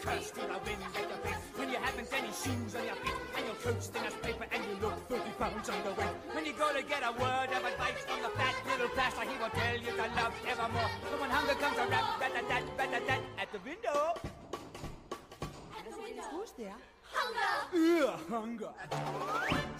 curse to the wind at your face. When you haven't any shoes on your feet, and your coat thin as paper, and you look 30 pounds underweight. When you go to get a word of advice from the fat little plaster, he will tell you to love evermore. But when hunger comes a rap, rat-a-tat, at the window. Who's there? Hunger! Hunger!